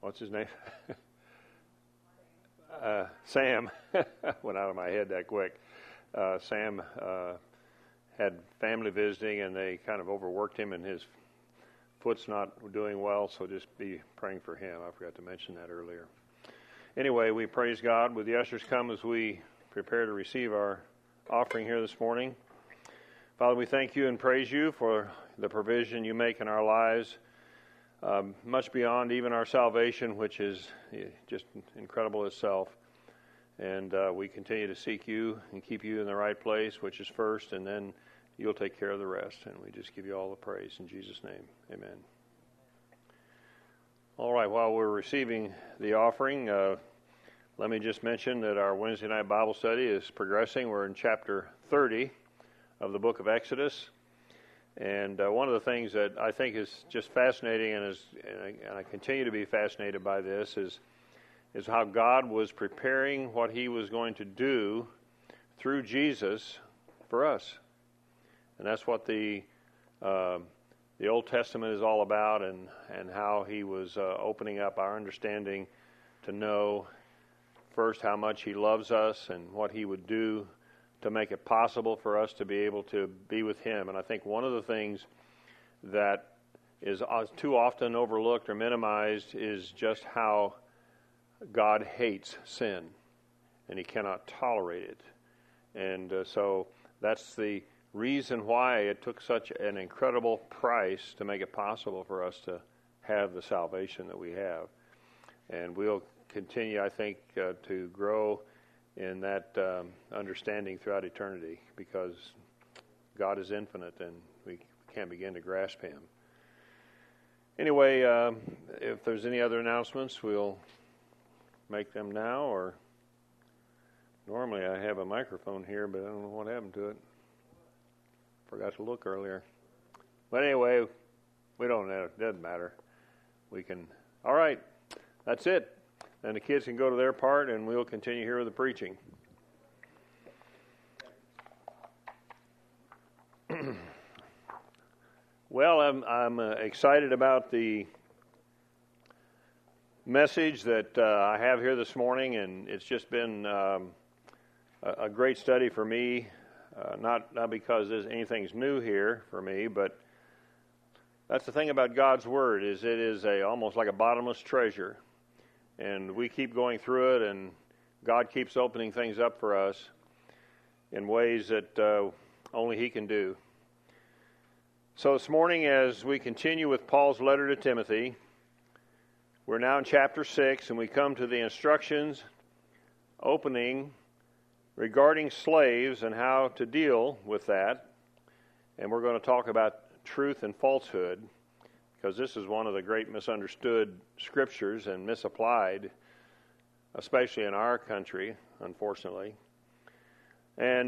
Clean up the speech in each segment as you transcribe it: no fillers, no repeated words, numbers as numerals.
what's his name? Sam. Went out of my head that quick. Sam had family visiting, and they kind of overworked him, and his foot's not doing well, so just be praying for him. I forgot to mention that earlier. Anyway, we praise God. Would the ushers come as we prepare to receive our offering here this morning? Father, we thank you and praise you for the provision you make in our lives, much beyond even our salvation, which is just incredible itself. And we continue to seek you and keep you in the right place, which is first, and then you'll take care of the rest. And we just give you all the praise in Jesus' name. Amen. All right, while we're receiving the offering, let me just mention that our Wednesday night Bible study is progressing. We're in chapter 30 of the book of Exodus. And one of the things that I think is just fascinating, and I continue to be fascinated by this, is how God was preparing what he was going to do through Jesus for us. And that's what the Old Testament is all about, and how he was opening up our understanding to know first how much he loves us and what he would do to make it possible for us to be able to be with him. And I think one of the things that is too often overlooked or minimized is just how God hates sin, and he cannot tolerate it. And so that's the reason why it took such an incredible price to make it possible for us to have the salvation that we have. And we'll continue, I think, to grow in that understanding throughout eternity, because God is infinite and we can't begin to grasp him. Anyway, if there's any other announcements, we'll make them now, or normally I have a microphone here, but I don't know what happened to it. Forgot to look earlier. But anyway, we don't know. It doesn't matter. We can. All right, that's it. And the kids can go to their part, and we'll continue here with the preaching. Well, I'm excited about the message that I have here this morning, and it's just been a great study for me. Not because anything's new here for me, but that's the thing about God's Word, is it is almost like a bottomless treasure. And we keep going through it, and God keeps opening things up for us in ways that only he can do. So this morning, as we continue with Paul's letter to Timothy, we're now in chapter 6, and we come to the instructions opening regarding slaves and how to deal with that. And we're going to talk about truth and falsehood, because this is one of the great misunderstood scriptures and misapplied, especially in our country, unfortunately. And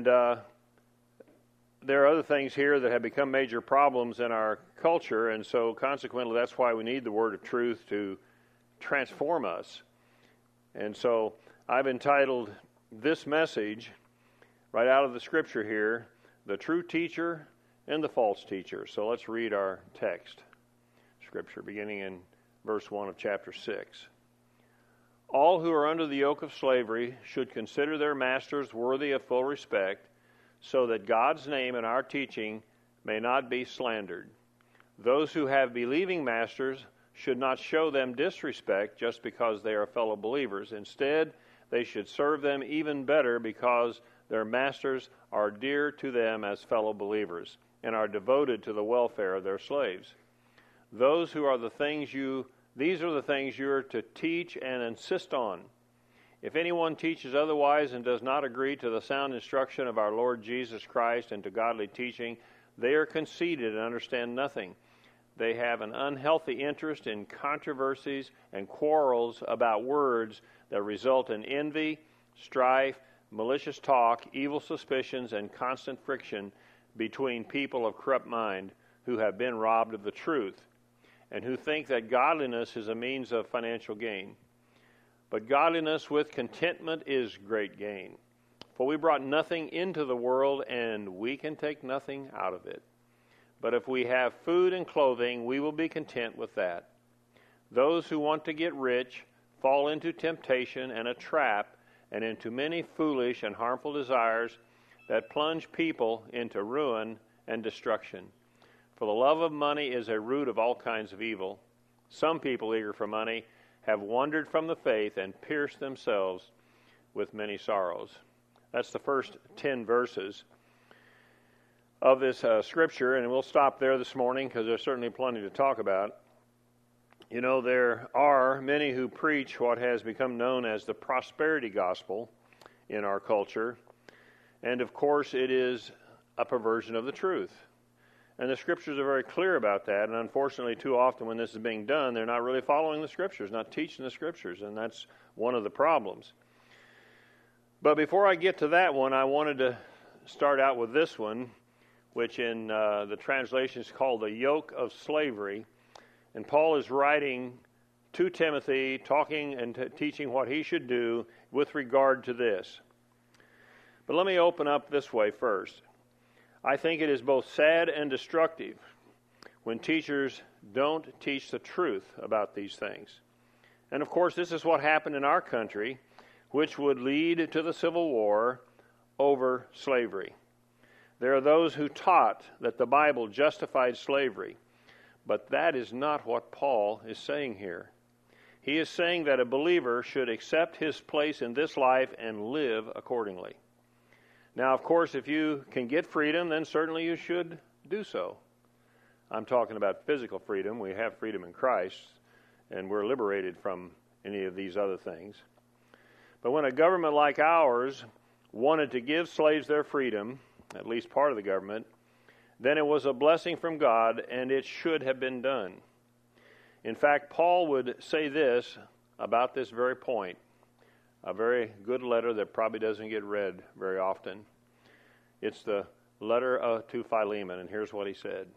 there are other things here that have become major problems in our culture, and so consequently that's why we need the word of truth to transform us. And so I've entitled this message, right out of the scripture here, The True Teacher and the False Teacher. So let's read our text. Scripture beginning in verse 1 of chapter 6. All who are under the yoke of slavery should consider their masters worthy of full respect, so that God's name in our teaching may not be slandered. Those who have believing masters should not show them disrespect just because they are fellow believers. Instead, they should serve them even better because their masters are dear to them as fellow believers and are devoted to the welfare of their slaves. These are the things you are to teach and insist on. If anyone teaches otherwise and does not agree to the sound instruction of our Lord Jesus Christ and to godly teaching, they are conceited and understand nothing. They have an unhealthy interest in controversies and quarrels about words that result in envy, strife, malicious talk, evil suspicions, and constant friction between people of corrupt mind who have been robbed of the truth, and who think that godliness is a means of financial gain. But godliness with contentment is great gain. For we brought nothing into the world, and we can take nothing out of it. But if we have food and clothing, we will be content with that. Those who want to get rich fall into temptation and a trap, and into many foolish and harmful desires that plunge people into ruin and destruction. For the love of money is a root of all kinds of evil. Some people eager for money have wandered from the faith and pierced themselves with many sorrows. That's the first 10 verses of this scripture, and we'll stop there this morning because there's certainly plenty to talk about. You know, there are many who preach what has become known as the prosperity gospel in our culture, and of course it is a perversion of the truth. And the scriptures are very clear about that, and unfortunately too often when this is being done, they're not really following the scriptures, not teaching the scriptures, and that's one of the problems. But before I get to that one, I wanted to start out with this one, which in the translation is called the yoke of slavery. And Paul is writing to Timothy, talking and teaching what he should do with regard to this. But let me open up this way first. I think it is both sad and destructive when teachers don't teach the truth about these things. And of course, this is what happened in our country, which would lead to the Civil War over slavery. There are those who taught that the Bible justified slavery, but that is not what Paul is saying here. He is saying that a believer should accept his place in this life and live accordingly. Now, of course, if you can get freedom, then certainly you should do so. I'm talking about physical freedom. We have freedom in Christ, and we're liberated from any of these other things. But when a government like ours wanted to give slaves their freedom, at least part of the government, then it was a blessing from God, and it should have been done. In fact, Paul would say this about this very point, a very good letter that probably doesn't get read very often. It's the letter to Philemon, and here's what he said.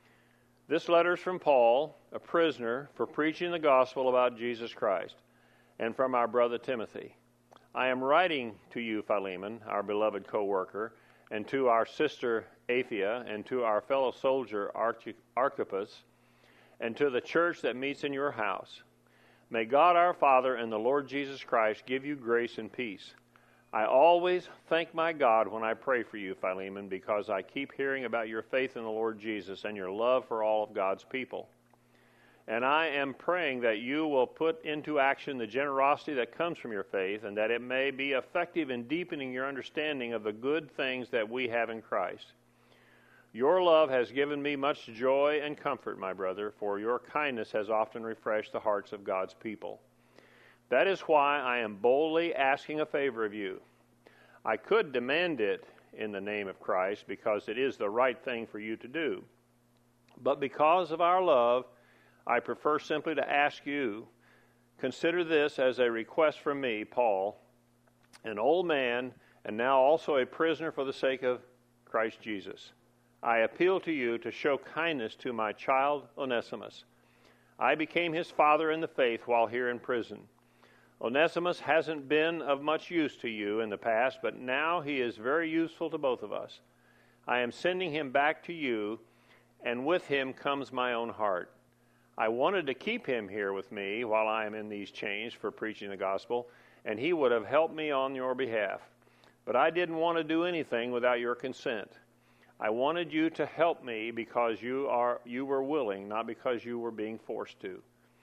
This letter is from Paul, a prisoner for preaching the gospel about Jesus Christ, and from our brother Timothy. I am writing to you, Philemon, our beloved co-worker, and to our sister Apphia, and to our fellow soldier Archippus, and to the church that meets in your house. May God our Father and the Lord Jesus Christ give you grace and peace. I always thank my God when I pray for you, Philemon, because I keep hearing about your faith in the Lord Jesus and your love for all of God's people. And I am praying that you will put into action the generosity that comes from your faith, and that it may be effective in deepening your understanding of the good things that we have in Christ. Your love has given me much joy and comfort, my brother, for your kindness has often refreshed the hearts of God's people. That is why I am boldly asking a favor of you. I could demand it in the name of Christ, because it is the right thing for you to do. But because of our love, I prefer simply to ask you, consider this as a request from me, Paul, an old man, and now also a prisoner for the sake of Christ Jesus. I appeal to you to show kindness to my child Onesimus. I became his father in the faith while here in prison. Onesimus hasn't been of much use to you in the past, but now he is very useful to both of us. I am sending him back to you, and with him comes my own heart. I wanted to keep him here with me while I am in these chains for preaching the gospel, and he would have helped me on your behalf. But I didn't want to do anything without your consent. I wanted you to help me because you were willing, not because you were being forced to.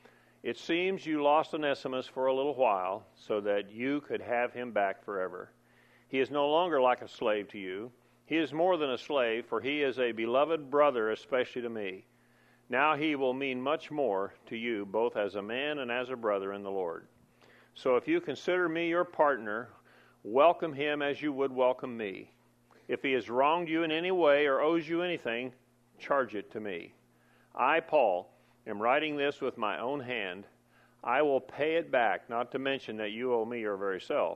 It seems you lost Onesimus for a little while so that you could have him back forever. He is no longer like a slave to you. He is more than a slave, for he is a beloved brother, especially to me. Now he will mean much more to you, both as a man and as a brother in the Lord. So if you consider me your partner, welcome him as you would welcome me. If he has wronged you in any way or owes you anything, charge it to me. I, Paul, am writing this with my own hand. I will pay it back, not to mention that you owe me your very self.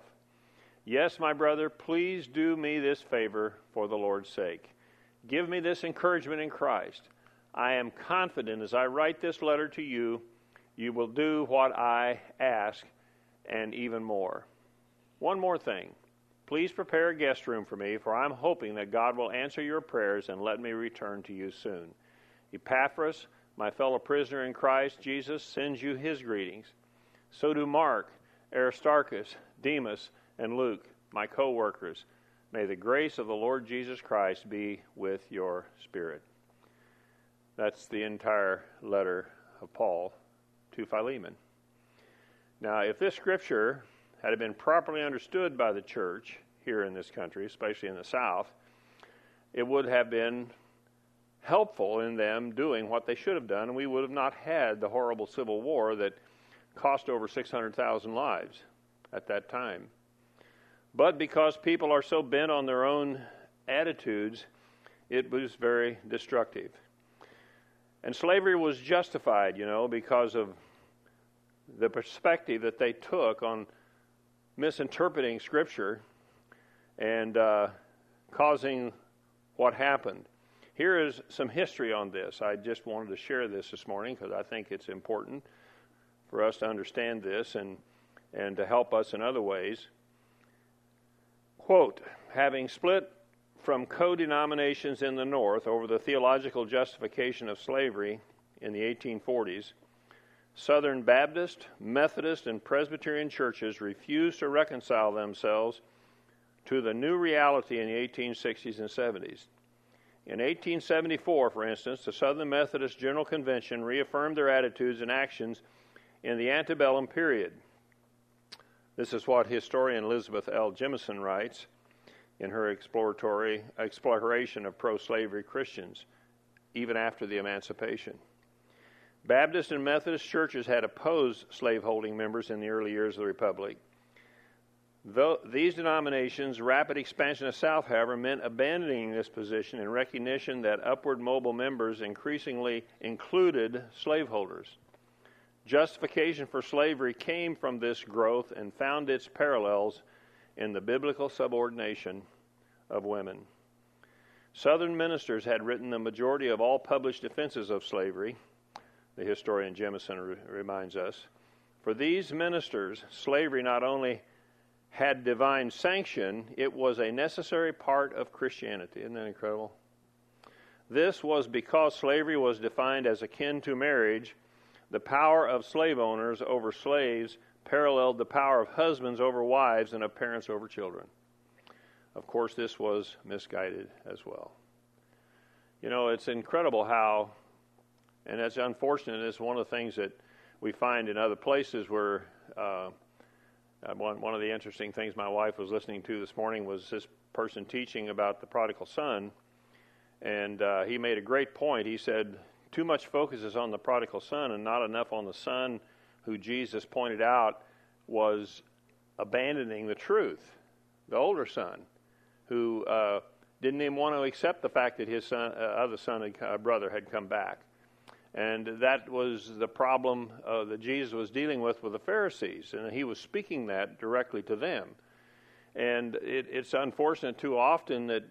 Yes, my brother, please do me this favor for the Lord's sake. Give me this encouragement in Christ. I am confident as I write this letter to you, you will do what I ask and even more. One more thing. Please prepare a guest room for me, for I'm hoping that God will answer your prayers and let me return to you soon. Epaphras, my fellow prisoner in Christ Jesus, sends you his greetings. So do Mark, Aristarchus, Demas, and Luke, my co-workers. May the grace of the Lord Jesus Christ be with your spirit. That's the entire letter of Paul to Philemon. Now, if this scripture had been properly understood by the church here in this country, especially in the South, it would have been helpful in them doing what they should have done, and we would have not had the horrible civil war that cost over 600,000 lives at that time. But because people are so bent on their own attitudes, it was very destructive. And slavery was justified, because of the perspective that they took on misinterpreting Scripture and causing what happened. Here is some history on this. I just wanted to share this morning because I think it's important for us to understand this and to help us in other ways. Quote, having split from co-denominations in the North over the theological justification of slavery in the 1840s, Southern Baptist, Methodist, and Presbyterian churches refused to reconcile themselves to the new reality in the 1860s and 70s. In 1874, for instance, the Southern Methodist General Convention reaffirmed their attitudes and actions in the antebellum period. This is what historian Elizabeth L. Jemison writes in her exploration of pro-slavery Christians, even after the Emancipation. Baptist and Methodist churches had opposed slaveholding members in the early years of the Republic. Though these denominations' rapid expansion of South, however, meant abandoning this position in recognition that upward mobile members increasingly included slaveholders. Justification for slavery came from this growth and found its parallels in the biblical subordination of women. Southern ministers had written the majority of all published defenses of slavery, the historian Jemison reminds us. For these ministers, slavery not only had divine sanction, it was a necessary part of Christianity. Isn't that incredible? This was because slavery was defined as akin to marriage. The power of slave owners over slaves paralleled the power of husbands over wives and of parents over children. Of course, this was misguided as well. It's incredible how, and it's unfortunate, it's one of the things that we find in other places where one of the interesting things my wife was listening to this morning was this person teaching about the prodigal son, and he made a great point. He said, too much focus is on the prodigal son and not enough on the son who Jesus pointed out was abandoning the truth, the older son, who didn't even want to accept the fact that his brother had come back. And that was the problem that Jesus was dealing with the Pharisees, and he was speaking that directly to them. And it's unfortunate too often that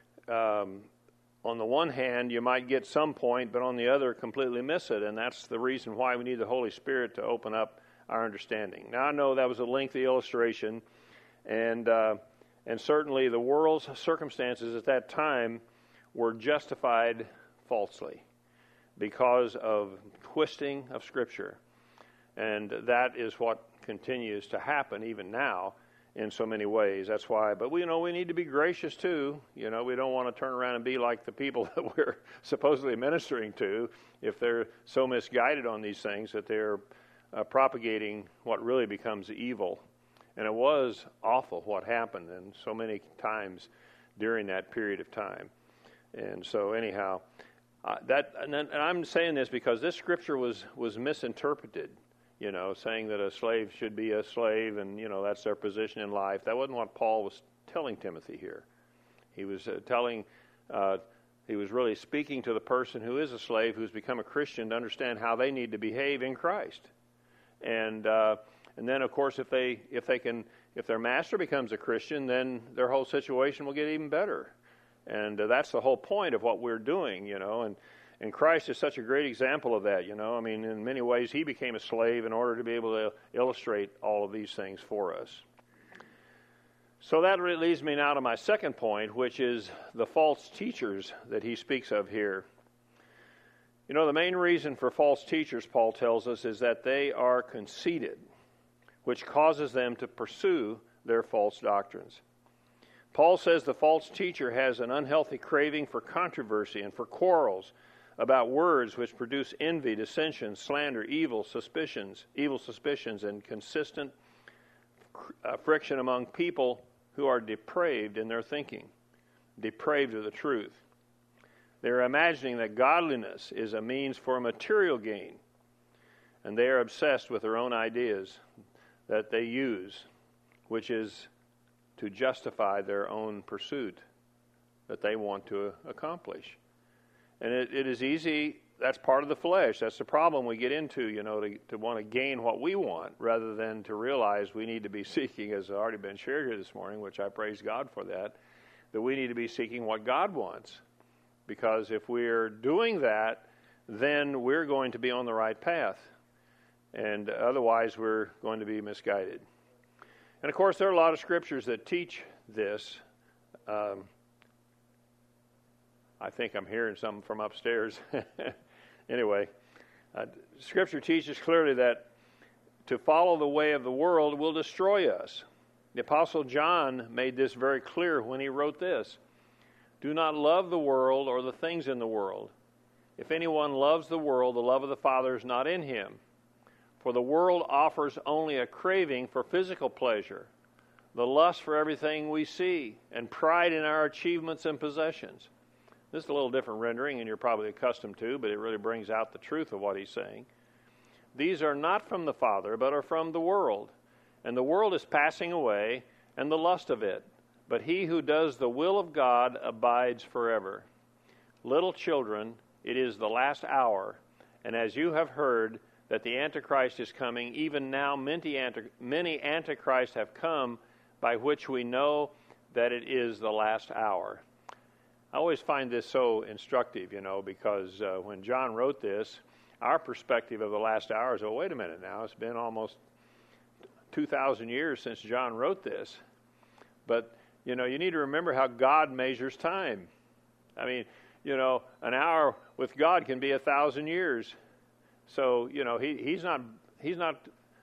on the one hand, you might get some point, but on the other, completely miss it. And that's the reason why we need the Holy Spirit to open up our understanding. Now, I know that was a lengthy illustration, and certainly the world's circumstances at that time were justified falsely because of twisting of Scripture. And that is what continues to happen even now in so many ways. That's why, but we need to be gracious too. We don't want to turn around and be like the people that we're supposedly ministering to if they're so misguided on these things that they're propagating what really becomes evil. And it was awful what happened, and so many times during that period of time. And so anyhow, and I'm saying this because this scripture was misinterpreted. Saying that a slave should be a slave and, that's their position in life. That wasn't what Paul was telling Timothy here. He was he was really speaking to the person who is a slave who's become a Christian to understand how they need to behave in Christ. And then, of course, if their master becomes a Christian, then their whole situation will get even better. And that's the whole point of what we're doing, And Christ is such a great example of that, in many ways he became a slave in order to be able to illustrate all of these things for us. So that leads me now to my second point, which is the false teachers that he speaks of here. You know, the main reason for false teachers, Paul tells us, is that they are conceited, which causes them to pursue their false doctrines. Paul says the false teacher has an unhealthy craving for controversy and for quarrels about words which produce envy, dissension, slander, evil suspicions, and consistent friction among people who are depraved in their thinking, depraved of the truth. They're imagining that godliness is a means for material gain, and they are obsessed with their own ideas that they use, which is to justify their own pursuit that they want to accomplish. And it is easy. That's part of the flesh. That's the problem we get into, to want to gain what we want rather than to realize we need to be seeking, as has already been shared here this morning, which I praise God for that we need to be seeking what God wants. Because if we're doing that, then we're going to be on the right path. And otherwise, we're going to be misguided. And of course, there are a lot of scriptures that teach this. I think I'm hearing something from upstairs. Anyway, Scripture teaches clearly that to follow the way of the world will destroy us. The Apostle John made this very clear when he wrote this. Do not love the world or the things in the world. If anyone loves the world, the love of the Father is not in him. For the world offers only a craving for physical pleasure, the lust for everything we see, and pride in our achievements and possessions. This is a little different rendering, and you're probably accustomed to, but it really brings out the truth of what he's saying. These are not from the Father, but are from the world. And the world is passing away, and the lust of it. But he who does the will of God abides forever. Little children, it is the last hour, and as you have heard that the Antichrist is coming, even now many Antichrists have come, by which we know that it is the last hour. I always find this so instructive, because when John wrote this, our perspective of the last hour is, wait a minute now, it's been almost 2,000 years since John wrote this. But, you need to remember how God measures time. I mean, an hour with God can be 1,000 years. So, he's not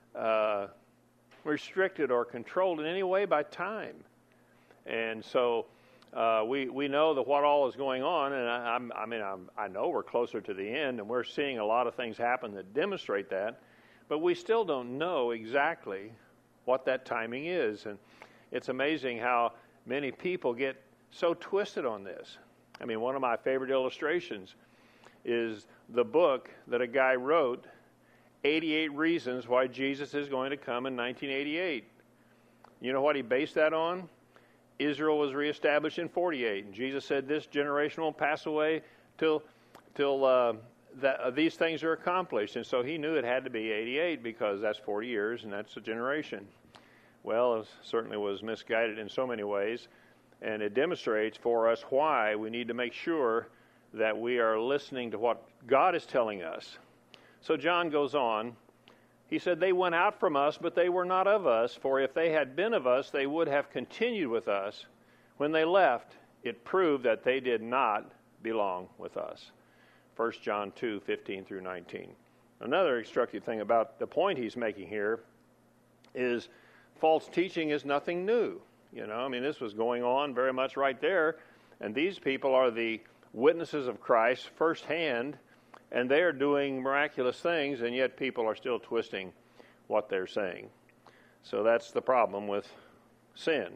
restricted or controlled in any way by time. And so we know that what all is going on, and I know we're closer to the end, and we're seeing a lot of things happen that demonstrate that, but we still don't know exactly what that timing is. And it's amazing how many people get so twisted on this. I mean, one of my favorite illustrations is the book that a guy wrote, 88 Reasons Why Jesus is Going to Come in 1988. You know what he based that on? Israel was reestablished in 48, and Jesus said this generation won't pass away till these things are accomplished. And so he knew it had to be 88 because that's 40 years, and that's a generation. Well, it certainly was misguided in so many ways, and it demonstrates for us why we need to make sure that we are listening to what God is telling us. So John goes on. He said, they went out from us, but they were not of us, for if they had been of us, they would have continued with us. When they left, it proved that they did not belong with us. 1 John 2, 15 through 19. Another instructive thing about the point he's making here is false teaching is nothing new. This was going on very much right there, and these people are the witnesses of Christ firsthand, and they are doing miraculous things, and yet people are still twisting what they're saying. So that's the problem with sin.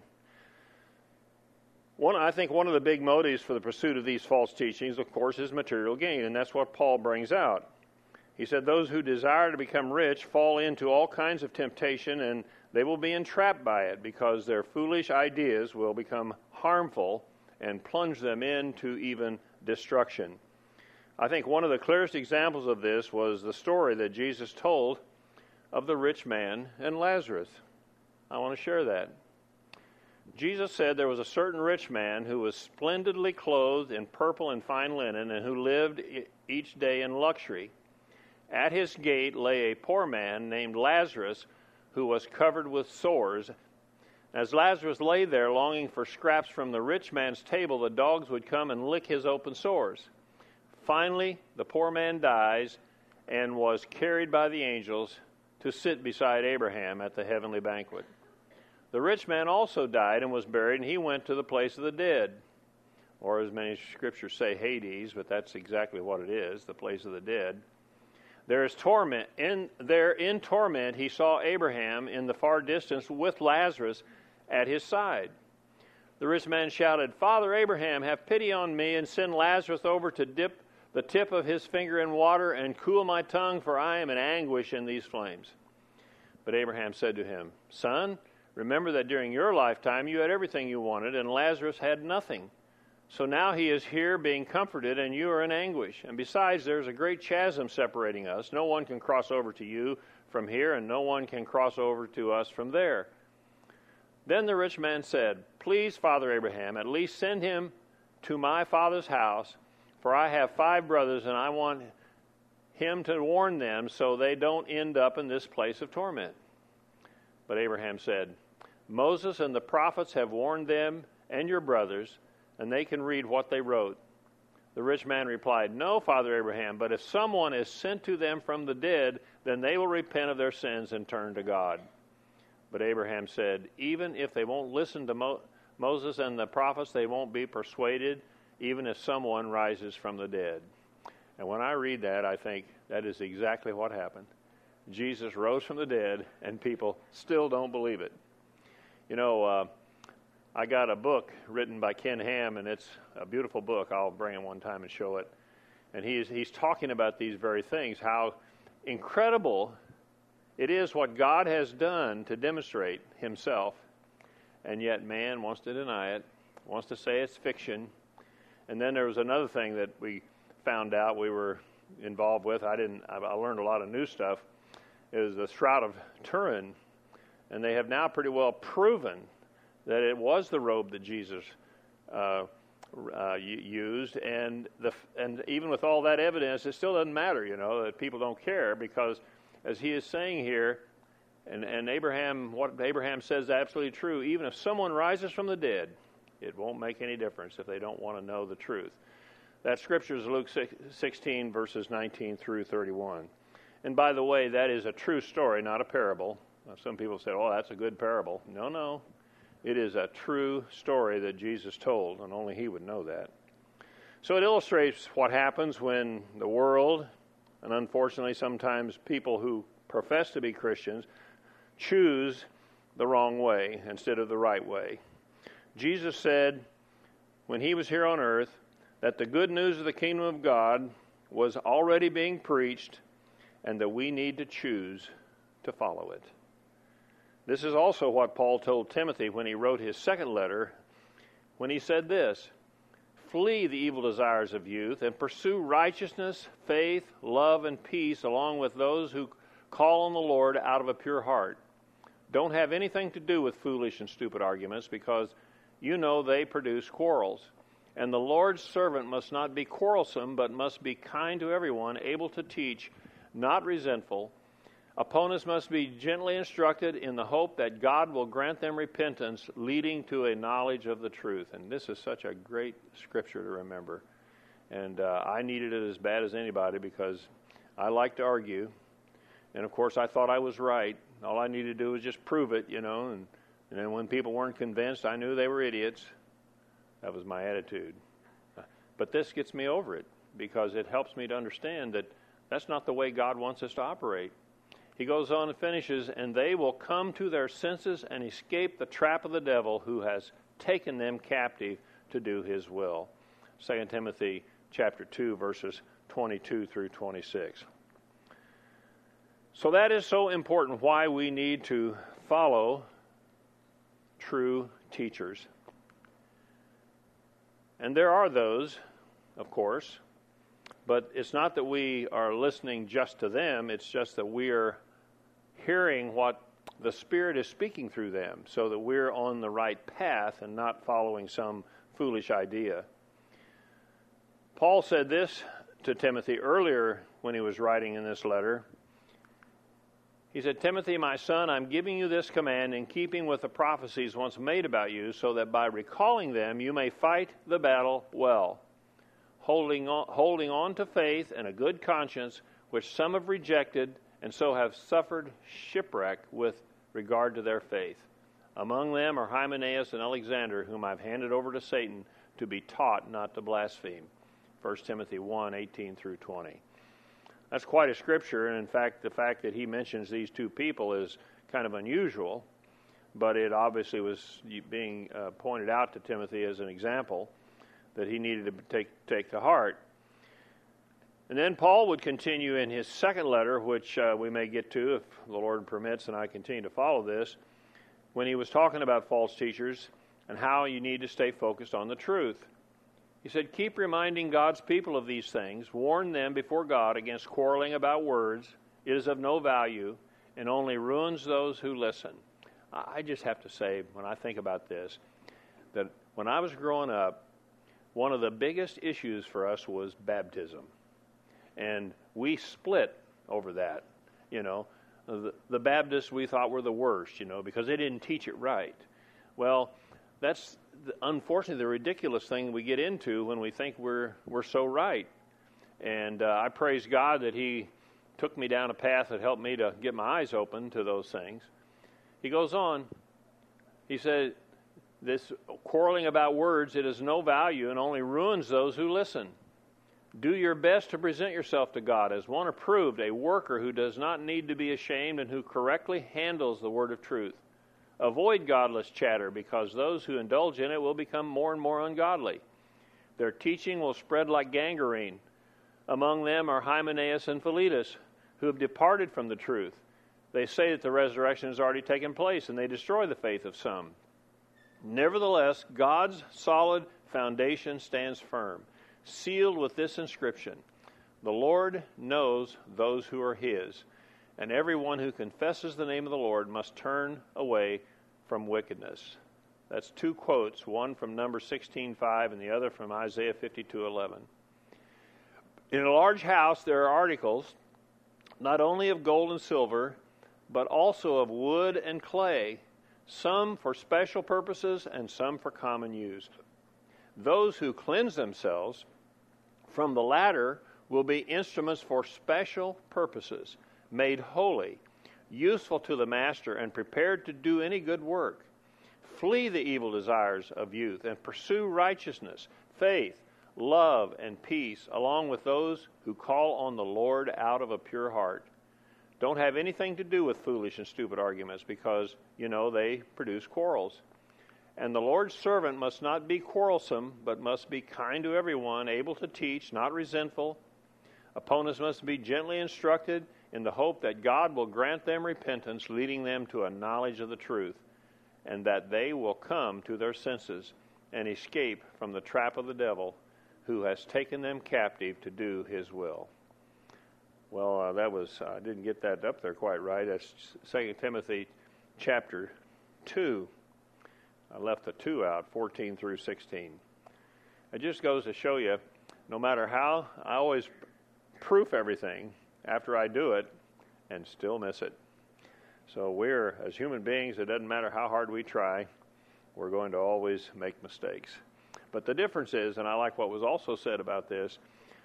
I think one of the big motives for the pursuit of these false teachings, of course, is material gain, and that's what Paul brings out. He said, those who desire to become rich fall into all kinds of temptation, and they will be entrapped by it because their foolish ideas will become harmful and plunge them into even destruction. I think one of the clearest examples of this was the story that Jesus told of the rich man and Lazarus. I want to share that. Jesus said there was a certain rich man who was splendidly clothed in purple and fine linen and who lived each day in luxury. At his gate lay a poor man named Lazarus who was covered with sores. As Lazarus lay there longing for scraps from the rich man's table, the dogs would come and lick his open sores. Finally, the poor man dies and was carried by the angels to sit beside Abraham at the heavenly banquet. The rich man also died and was buried, and he went to the place of the dead, or as many scriptures say, Hades, but that's exactly what it is, the place of the dead. There is torment. In torment he saw Abraham in the far distance with Lazarus at his side. The rich man shouted, "Father Abraham, have pity on me and send Lazarus over to dip the tip of his finger in water and cool my tongue, for I am in anguish in these flames." But Abraham said to him, "Son, remember that during your lifetime you had everything you wanted, and Lazarus had nothing. So now he is here being comforted, and you are in anguish. And besides, there is a great chasm separating us. No one can cross over to you from here, and no one can cross over to us from there." Then the rich man said, "Please, Father Abraham, at least send him to my father's house, for I have 5 brothers, and I want him to warn them so they don't end up in this place of torment." But Abraham said, "Moses and the prophets have warned them and your brothers, and they can read what they wrote." The rich man replied, "No, Father Abraham, but if someone is sent to them from the dead, then they will repent of their sins and turn to God." But Abraham said, "Even if they won't listen to Moses and the prophets, they won't be persuaded, even if someone rises from the dead." And when I read that, I think that is exactly what happened. Jesus rose from the dead, and people still don't believe it. You know, I got a book written by Ken Ham, and it's a beautiful book. I'll bring it one time and show it. And he's talking about these very things, how incredible it is what God has done to demonstrate himself, and yet man wants to deny it, wants to say it's fiction. And then there was another thing that we found out we were involved with. I learned a lot of new stuff. It was the Shroud of Turin, and they have now pretty well proven that it was the robe that Jesus used, and even with all that evidence, it still doesn't matter, that people don't care, because as he is saying here, and Abraham, what Abraham says is absolutely true, even if someone rises from the dead, it won't make any difference if they don't want to know the truth. That scripture is Luke 16, verses 19 through 31. And by the way, that is a true story, not a parable. Some people say, "Oh, that's a good parable." No. It is a true story that Jesus told, and only he would know that. So it illustrates what happens when the world, and unfortunately sometimes people who profess to be Christians, choose the wrong way instead of the right way. Jesus said when he was here on earth that the good news of the kingdom of God was already being preached, and that we need to choose to follow it. This is also what Paul told Timothy when he wrote his second letter, when he said this, "Flee the evil desires of youth and pursue righteousness, faith, love, and peace along with those who call on the Lord out of a pure heart. Don't have anything to do with foolish and stupid arguments, because you know they produce quarrels. And the Lord's servant must not be quarrelsome, but must be kind to everyone, able to teach, not resentful. Opponents must be gently instructed in the hope that God will grant them repentance, leading to a knowledge of the truth." And this is such a great scripture to remember. And I needed it as bad as anybody, because I like to argue. And of course, I thought I was right. All I needed to do was just prove it, and then when people weren't convinced, I knew they were idiots. That was my attitude. But this gets me over it, because it helps me to understand that that's not the way God wants us to operate. He goes on and finishes, "And they will come to their senses and escape the trap of the devil, who has taken them captive to do his will." 2 Timothy chapter 2, verses 22 through 26. So that is so important, why we need to follow true teachers. And there are those, of course, but it's not that we are listening just to them, it's just that we are hearing what the Spirit is speaking through them, so that we're on the right path and not following some foolish idea. Paul said this to Timothy earlier when he was writing in this letter. He said, "Timothy, my son, I'm giving you this command in keeping with the prophecies once made about you, so that by recalling them you may fight the battle well. holding on to faith and a good conscience, which some have rejected, and so have suffered shipwreck with regard to their faith. Among them are Hymenaeus and Alexander, whom I've handed over to Satan to be taught not to blaspheme. 1 Timothy 1:18 through 20. That's quite a scripture, and in fact, the fact that he mentions these two people is kind of unusual, but it obviously was being pointed out to Timothy as an example that he needed to take to heart. And then Paul would continue in his second letter, which we may get to if the Lord permits and I continue to follow this, when he was talking about false teachers and how you need to stay focused on the truth. He said, keep reminding God's people of these things. Warn them before God against quarreling about words. It is of no value and only ruins those who listen. I just have to say, when I think about this, that when I was growing up, one of the biggest issues for us was baptism. And we split over that. The Baptists we thought were the worst, because they didn't teach it right. Well, that's unfortunately the ridiculous thing we get into when we think we're so right. And I praise God that He took me down a path that helped me to get my eyes open to those things. He goes on, he said, this quarreling about words, it is no value and only ruins those who listen. Do your best to present yourself to God as one approved, a worker who does not need to be ashamed and who correctly handles the word of truth. Avoid godless chatter, because those who indulge in it will become more and more ungodly. Their teaching will spread like gangrene. Among them are Hymenaeus and Philetus, who have departed from the truth. They say that the resurrection has already taken place, and they destroy the faith of some. Nevertheless, God's solid foundation stands firm, sealed with this inscription: the Lord knows those who are His, and everyone who confesses the name of the Lord must turn away from wickedness. That's two quotes, one from Numbers 16:5 and the other from Isaiah 52:11. In a large house there are articles, not only of gold and silver, but also of wood and clay, some for special purposes and some for common use. Those who cleanse themselves from the latter will be instruments for special purposes, made holy, useful to the master, and prepared to do any good work. Flee the evil desires of youth and pursue righteousness, faith, love, and peace, along with those who call on the Lord out of a pure heart. Don't have anything to do with foolish and stupid arguments, because, they produce quarrels. And the Lord's servant must not be quarrelsome, but must be kind to everyone, able to teach, not resentful. Opponents must be gently instructed in the hope that God will grant them repentance, leading them to a knowledge of the truth, and that they will come to their senses and escape from the trap of the devil, who has taken them captive to do his will. Well, I didn't get that up there quite right. That's 2 Timothy chapter 2. I left the 2 out, 14 through 16. It just goes to show you, no matter how, I always proof everything after I do it and still miss it. So we're, as human beings, it doesn't matter how hard we try, we're going to always make mistakes. But the difference is, and I like what was also said about this,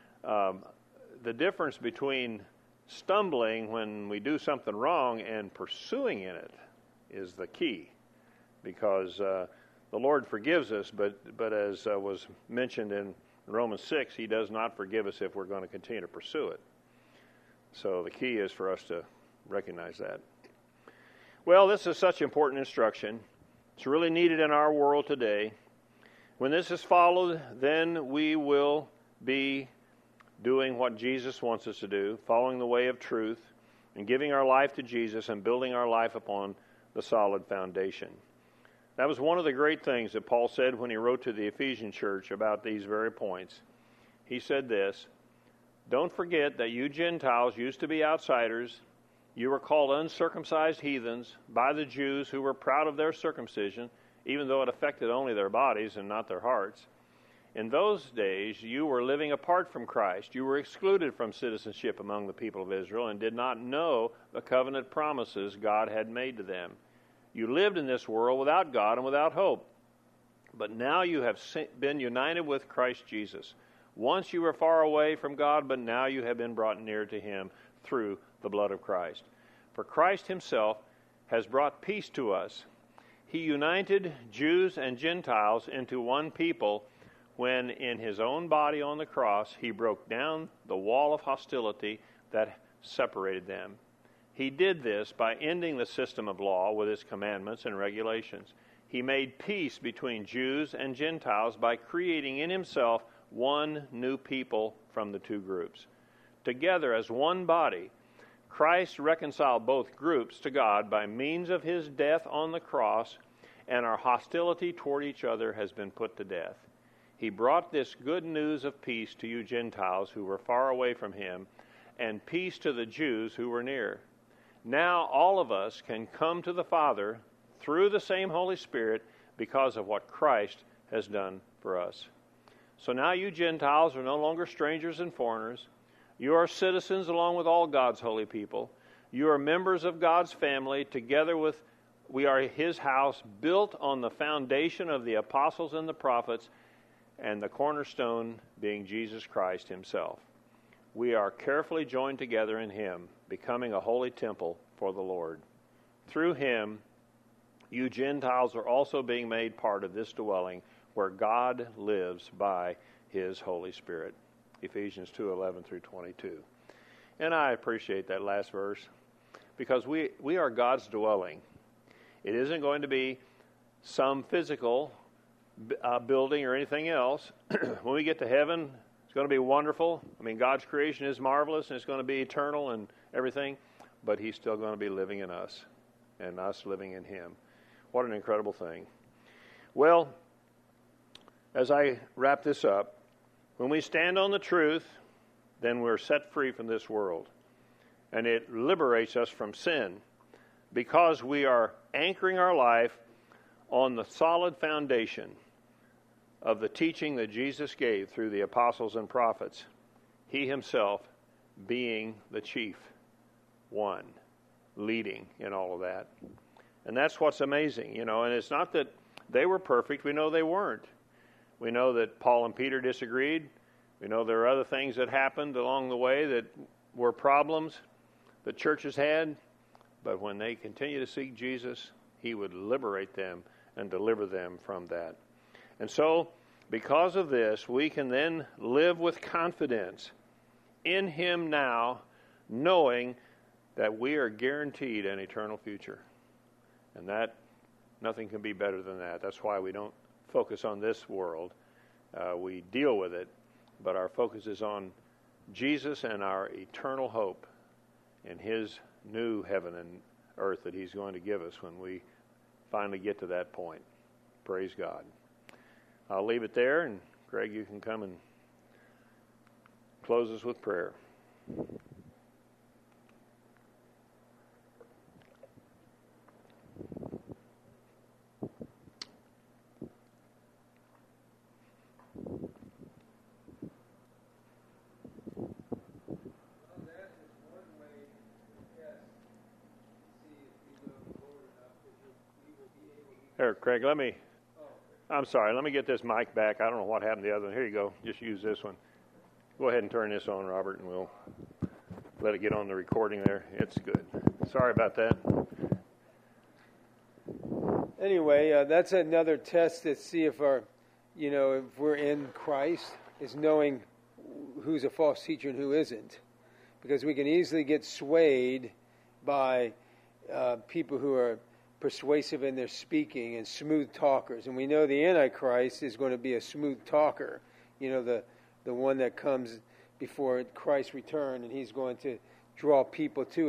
the difference between stumbling when we do something wrong and pursuing in it is the key. Because the Lord forgives us, but as was mentioned in Romans 6, He does not forgive us if we're going to continue to pursue it. So the key is for us to recognize that. Well, this is such important instruction. It's really needed in our world today. When this is followed, then we will be doing what Jesus wants us to do, following the way of truth, and giving our life to Jesus and building our life upon the solid foundation. That was one of the great things that Paul said when he wrote to the Ephesian church about these very points. He said this: don't forget that you Gentiles used to be outsiders. You were called uncircumcised heathens by the Jews, who were proud of their circumcision, even though it affected only their bodies and not their hearts. In those days, you were living apart from Christ. You were excluded from citizenship among the people of Israel and did not know the covenant promises God had made to them. You lived in this world without God and without hope. But now you have been united with Christ Jesus. Once you were far away from God, but now you have been brought near to him through the blood of Christ. For Christ himself has brought peace to us. He united Jews and Gentiles into one people when in his own body on the cross he broke down the wall of hostility that separated them. He did this by ending the system of law with its commandments and regulations. He made peace between Jews and Gentiles by creating in himself one new people from the two groups. Together as one body, Christ reconciled both groups to God by means of his death on the cross, and our hostility toward each other has been put to death. He brought this good news of peace to you Gentiles who were far away from him, and peace to the Jews who were near. Now all of us can come to the Father through the same Holy Spirit because of what Christ has done for us. So now you Gentiles are no longer strangers and foreigners. You are citizens along with all God's holy people. You are members of God's family. Together we are his house, built on the foundation of the apostles and the prophets, and the cornerstone being Jesus Christ himself. We are carefully joined together in him, becoming a holy temple for the Lord. Through him, you Gentiles are also being made part of this dwelling where God lives by his Holy Spirit. Ephesians 2:11 through 22. And I appreciate that last verse because we are God's dwelling. It isn't going to be some physical building or anything else. When we get to heaven, it's going to be wonderful. I mean, God's creation is marvelous and it's going to be eternal and everything, but he's still going to be living in us and us living in him. What an incredible thing. Well, as I wrap this up, when we stand on the truth, then we're set free from this world. And it liberates us from sin because we are anchoring our life on the solid foundation of the teaching that Jesus gave through the apostles and prophets, he himself being the chief one, leading in all of that. And that's what's amazing, and it's not that they were perfect. We know they weren't. We know that Paul and Peter disagreed. We know there are other things that happened along the way that were problems that churches had. But when they continue to seek Jesus, he would liberate them and deliver them from that. And so, because of this, we can then live with confidence in him now, knowing that we are guaranteed an eternal future. And that, nothing can be better than that. That's why we don't focus on this world. We deal with it, but our focus is on Jesus and our eternal hope in his new heaven and earth that he's going to give us when we finally get to that point. Praise God. I'll leave it there, and Greg, you can come and close us with prayer. Here, Craig, let me get this mic back. I don't know what happened to the other one. Here you go. Just use this one. Go ahead and turn this on, Robert, and we'll let it get on the recording there. It's good. Sorry about that. Anyway, that's another test to see if if we're in Christ, is knowing who's a false teacher and who isn't. Because we can easily get swayed by people who are persuasive in their speaking and smooth talkers. And we know the Antichrist is going to be a smooth talker, the one that comes before Christ's return, and he's going to draw people to